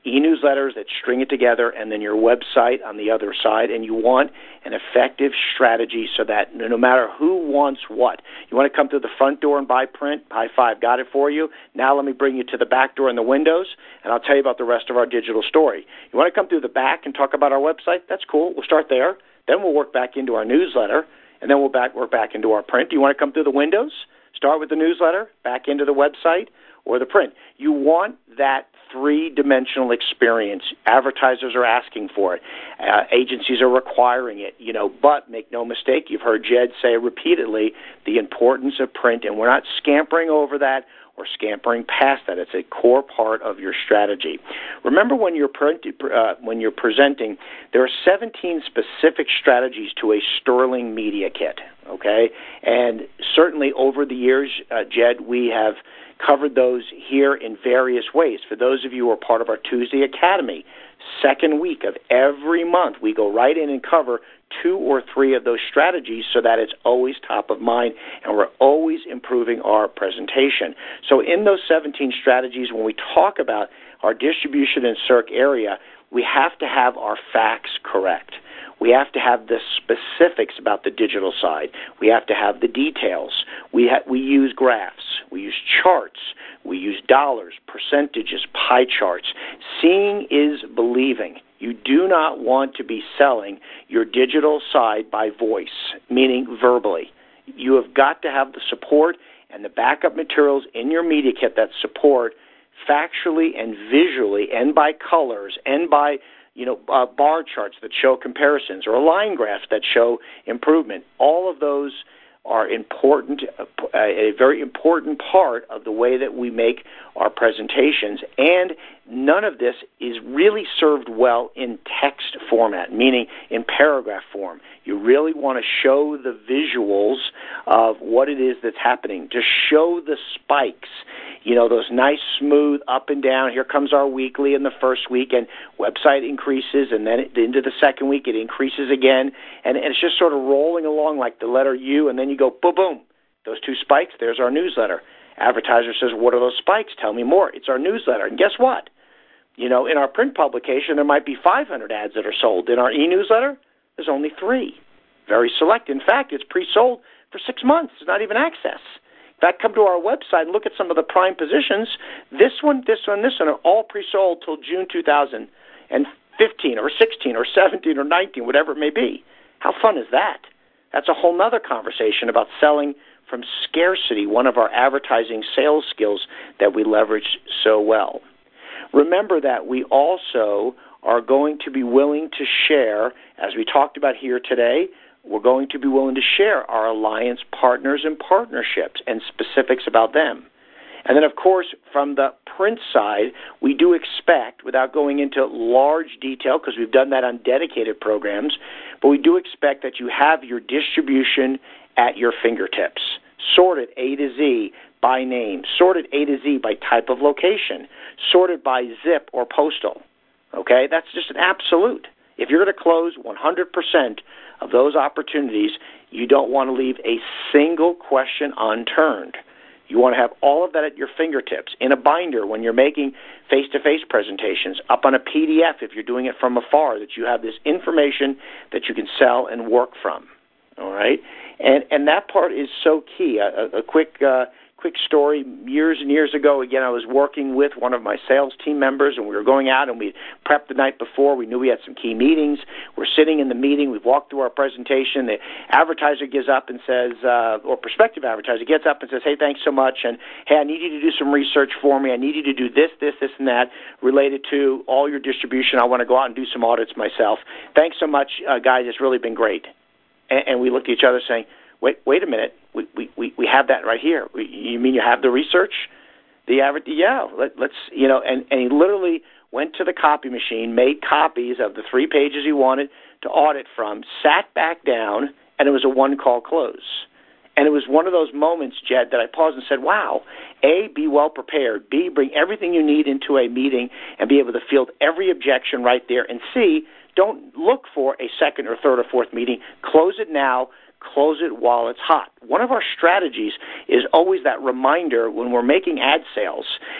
e-newsletters that string it together, and then your website on the other side, and you want an effective strategy so that no matter who wants what, you want to come through the front door and buy print, high five, got it for you. Now let me bring you to the back door and the windows, and I'll tell you about the rest of our digital story. You want to come through the back and talk about our website? That's cool. We'll start there. Then we'll work back into our newsletter, and then we'll back work back into our print. Do you want to come through the windows? Start with the newsletter, back into the website, or the print. You want that three-dimensional experience. Advertisers are asking for it. Uh, agencies are requiring it, you know, but make no mistake, you've heard Jed say repeatedly the importance of print, and we're not scampering over that or scampering past that. It's a core part of your strategy. Remember, when you're print, uh, when you're presenting, there are seventeen specific strategies to a sterling media kit, okay? And certainly over the years, uh, Jed, we have covered those here in various ways. For those of you who are part of our Tuesday Academy, second week of every month, we go right in and cover two or three of those strategies so that it's always top of mind, and we're always improving our presentation. So in those seventeen strategies, when we talk about our distribution and circ area, we have to have our facts correct. We have to have the specifics about the digital side. We have to have the details. We ha- we use graphs. We use charts. We use dollars, percentages, pie charts. Seeing is believing. You do not want to be selling your digital side by voice, meaning verbally. You have got to have the support and the backup materials in your media kit that support factually and visually and by colors and by you know, uh, bar charts that show comparisons or line graphs that show improvement. All of those are important, uh, a very important part of the way that we make our presentations, and none of this is really served well in text format, meaning in paragraph form. You really want to show the visuals of what it is that's happening, to show the spikes, you know, those nice, smooth, up and down. Here comes our weekly in the first week, and website increases, and then into the second week it increases again, and, and it's just sort of rolling along like the letter U, and then you go, boom, boom, those two spikes, there's our newsletter. Advertiser says, what are those spikes? Tell me more. It's our newsletter. And guess what? You know, in our print publication, there might be five hundred ads that are sold. In our e-newsletter, there's only three. Very select. In fact, it's pre-sold for six months. It's not even access. In fact, come to our website and look at some of the prime positions. This one, this one, this one are all pre-sold till June two thousand fifteen or sixteen or seventeen or nineteen, whatever it may be. How fun is that? That's a whole nother conversation about selling from scarcity, one of our advertising sales skills that we leverage so well. Remember that we also are going to be willing to share, as we talked about here today, we're going to be willing to share our alliance partners and partnerships and specifics about them. And then, of course, from the print side, we do expect, without going into large detail, because we've done that on dedicated programs, but we do expect that you have your distribution at your fingertips, sorted A to Z by name, sorted A to Z by type of location, sorted by zip or postal. Okay? That's just an absolute. If you're going to close one hundred percent of those opportunities, you don't want to leave a single question unturned. You want to have all of that at your fingertips, in a binder when you're making face-to-face presentations, up on a P D F if you're doing it from afar, that you have this information that you can sell and work from. All right? And and that part is so key. A, a quick uh, quick story. Years and years ago, again, I was working with one of my sales team members, and we were going out, and we prepped the night before. We knew we had some key meetings. We're sitting in the meeting. We've walked through our presentation. The advertiser gets up and says, uh, or prospective advertiser gets up and says, hey, thanks so much, and hey, I need you to do some research for me. I need you to do this, this, this, and that related to all your distribution. I want to go out and do some audits myself. Thanks so much, uh, guys. It's really been great. And, and we looked at each other saying, wait, wait a minute. We we we, we have that right here. We, you mean you have the research? The average, yeah. Let, let's you know. And, and he literally went to the copy machine, made copies of the three pages he wanted to audit from, sat back down, and it was a one-call close. And it was one of those moments, Jed, that I paused and said, wow, A, be well prepared. B, bring everything you need into a meeting and be able to field every objection right there. And C, don't look for a second or third or fourth meeting. Close it now. Close it while it's hot. One of our strategies is always that reminder when we're making ad sales.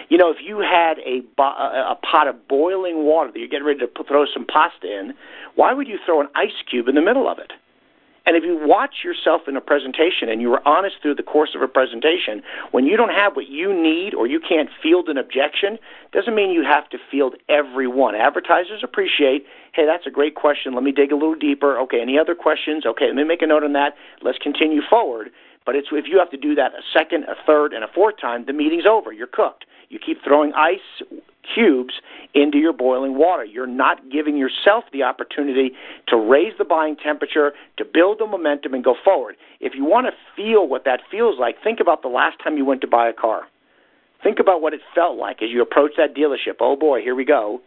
You know, if you had a, a pot of boiling water that you're getting ready to put, throw some pasta in, why would you throw an ice cube in the middle of it? And if you watch yourself in a presentation and you were honest through the course of a presentation, when you don't have what you need or you can't field an objection, doesn't mean you have to field every one. Advertisers appreciate, hey, that's a great question. Let me dig a little deeper. Okay, any other questions? Okay, let me make a note on that. Let's continue forward. But it's if you have to do that a second, a third, and a fourth time, the meeting's over. You're cooked. You keep throwing ice cubes into your boiling water. You're not giving yourself the opportunity to raise the buying temperature, to build the momentum, and go forward. If you want to feel what that feels like, think about the last time you went to buy a car. Think about what it felt like as you approached that dealership. Oh, boy, here we go.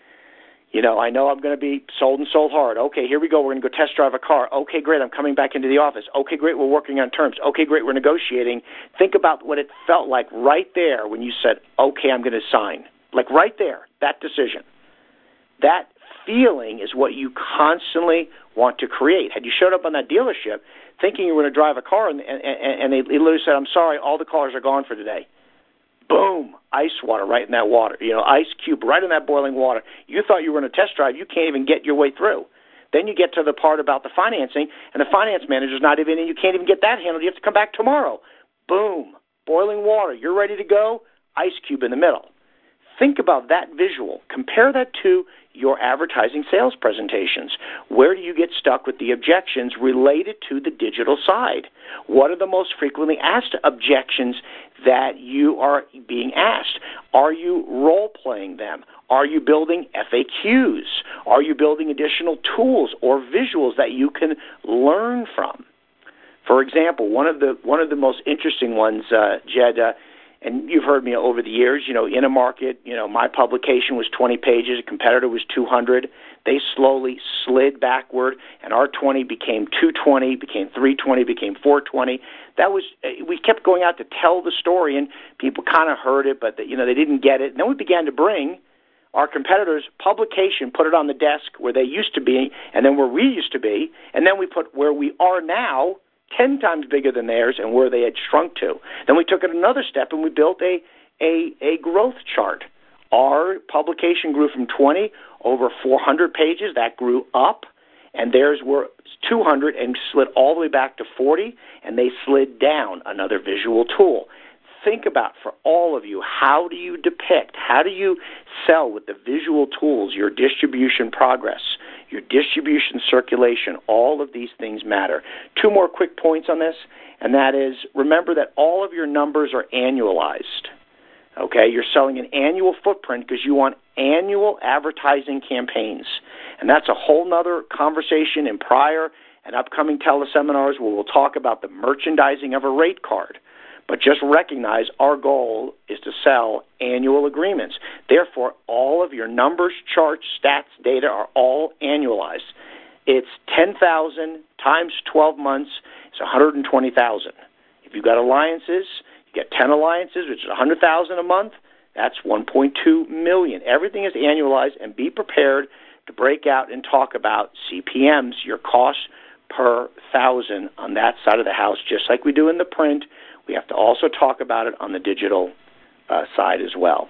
You know, I know I'm going to be sold and sold hard. Okay, here we go. We're going to go test drive a car. Okay, great. I'm coming back into the office. Okay, great. We're working on terms. Okay, great. We're negotiating. Think about what it felt like right there when you said, okay, I'm going to sign. Like right there, that decision. That feeling is what you constantly want to create. Had you showed up on that dealership thinking you were going to drive a car and, and, and they literally said, I'm sorry, all the cars are gone for today. Boom, ice water right in that water, you know, ice cube right in that boiling water. You thought you were in a test drive. You can't even get your way through. Then you get to the part about the financing, and the finance manager's not even in. You can't even get that handled. You have to come back tomorrow. Boom, boiling water. You're ready to go, ice cube in the middle. Think about that visual. Compare that to your advertising sales presentations. Where do you get stuck with the objections related to the digital side? What are the most frequently asked objections that you are being asked? Are you role-playing them? Are you building F A Qs? Are you building additional tools or visuals that you can learn from? For example, one of the one of the most interesting ones, uh, Jed, uh, and you've heard me over the years, you know, in a market, you know, my publication was twenty pages, a competitor was two hundred. They slowly slid backward, and our twenty became two twenty, became three twenty, became four twenty. That was, we kept going out to tell the story, and people kind of heard it, but, you know, they didn't get it. And then we began to bring our competitors' publication, put it on the desk where they used to be, and then where we used to be, and then we put where we are now, ten times bigger than theirs, and where they had shrunk to. Then we took it another step, and we built a, a, a growth chart. Our publication grew from twenty over four hundred pages. That grew up, and theirs were two hundred and slid all the way back to forty, and they slid down, another visual tool. Think about, for all of you, how do you depict, how do you sell with the visual tools, your distribution progress, your distribution circulation? All of these things matter. Two more quick points on this, and that is, remember that all of your numbers are annualized. Okay, you're selling an annual footprint because you want annual advertising campaigns. And that's a whole nother conversation in prior and upcoming teleseminars where we'll talk about the merchandising of a rate card. But just recognize our goal is to sell annual agreements. Therefore, all of your numbers, charts, stats, data are all annualized. It's ten thousand times twelve months. It's one hundred twenty thousand. If you've got alliances, you get ten alliances, which is one hundred thousand a month. That's one point two million. Everything is annualized, and be prepared to break out and talk about C P Ms, your cost per thousand on that side of the house, just like we do in the print. We have to also talk about it on the digital uh, side as well.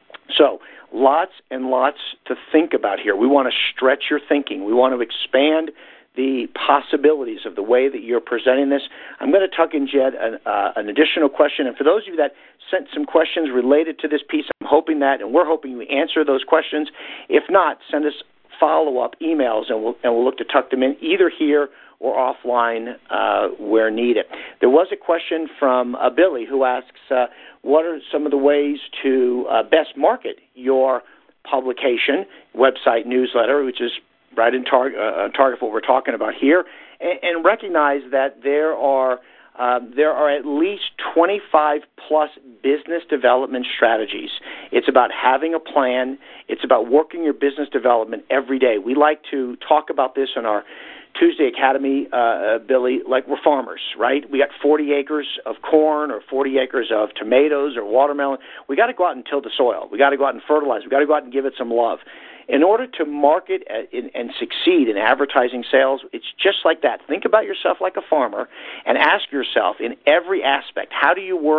So lots and lots to think about here. We want to stretch your thinking. We want to expand the possibilities of the way that you're presenting this. I'm going to tuck in, Jed, an, uh, an additional question. And for those of you that sent some questions related to this piece, I'm hoping that, and we're hoping we answer those questions. If not, send us follow-up emails, and we'll, and we'll look to tuck them in either here or offline uh, where needed. There was a question from uh, Billy who asks, uh, what are some of the ways to uh, best market your publication, website, newsletter, which is right in tar- uh, target for what we're talking about here, and, and recognize that there are uh, there are at least twenty-five plus business development strategies. It's about having a plan. It's about working your business development every day. We like to talk about this in our Tuesday Academy, uh, Billy, like we're farmers, right? We got forty acres of corn or forty acres of tomatoes or watermelon. We got to go out and till the soil. We got to go out and fertilize. We got to go out and give it some love. In order to market and, and succeed in advertising sales, it's just like that. Think about yourself like a farmer and ask yourself in every aspect, how do you work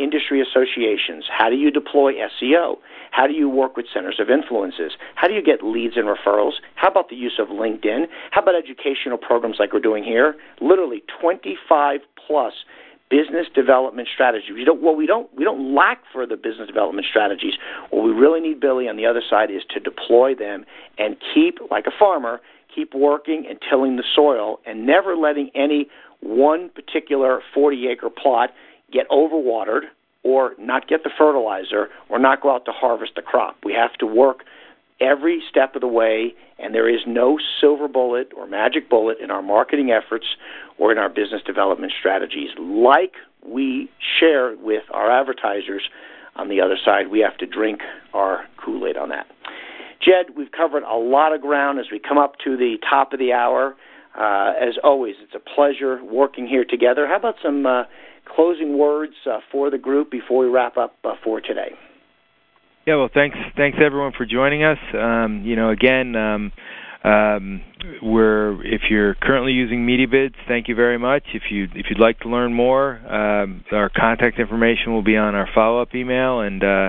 industry associations? How do you deploy S E O? How do you work with centers of influences? How do you get leads and referrals? How about the use of LinkedIn? How about educational programs like we're doing here? Literally twenty-five plus business development strategies. We don't, well, we don't, we don't lack for the business development strategies. What we really need, Billy, on the other side is to deploy them and keep, like a farmer, keep working and tilling the soil and never letting any one particular forty-acre plot get overwatered or not get the fertilizer or not go out to harvest the crop. We have to work every step of the way, and there is no silver bullet or magic bullet in our marketing efforts or in our business development strategies. Like we share with our advertisers on the other side, we have to drink our Kool-Aid on that. Jed, we've covered a lot of ground as we come up to the top of the hour. Uh, as always, it's a pleasure working here together. How about some uh, closing words uh, for the group before we wrap up uh, for today? Yeah, well, thanks, thanks everyone for joining us. Um, you know, again, um, um, we're if you're currently using MediaBids, thank you very much. If you if you'd like to learn more, um, our contact information will be on our follow-up email, and uh,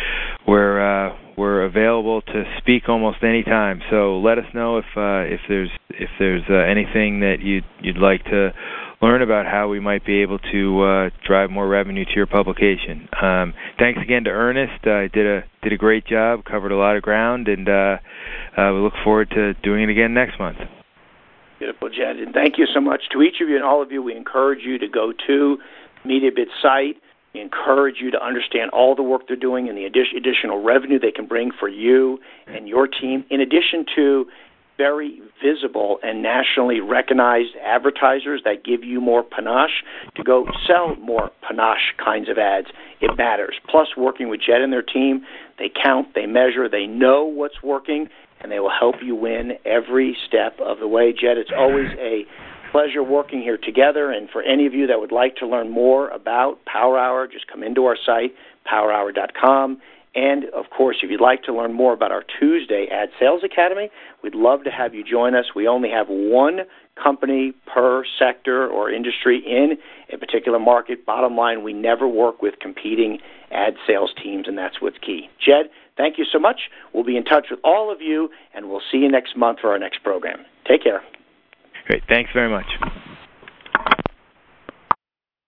we're uh, we're available to speak almost any time. So let us know if uh, if there's if there's uh, anything that you'd you'd like to learn about how we might be able to uh, drive more revenue to your publication. Um, thanks again to Ernest. Uh, did a did a great job, covered a lot of ground, and uh, uh, we look forward to doing it again next month. Beautiful, Jed. And thank you so much to each of you and all of you. We encourage you to go to MediaBids site. We encourage you to understand all the work they're doing and the addi- additional revenue they can bring for you and your team, in addition to very visible and nationally recognized advertisers that give you more panache to go sell more panache kinds of ads. It matters. Plus, working with Jed and their team, they count, they measure, they know what's working, and they will help you win every step of the way. Jed, it's always a pleasure working here together, and for any of you that would like to learn more about Power Hour, just come into our site, power hour dot com. And, of course, if you'd like to learn more about our Tuesday Ad Sales Academy, we'd love to have you join us. We only have one company per sector or industry in a particular market. Bottom line, we never work with competing ad sales teams, and that's what's key. Jed, thank you so much. We'll be in touch with all of you, and we'll see you next month for our next program. Take care. Great. Thanks very much.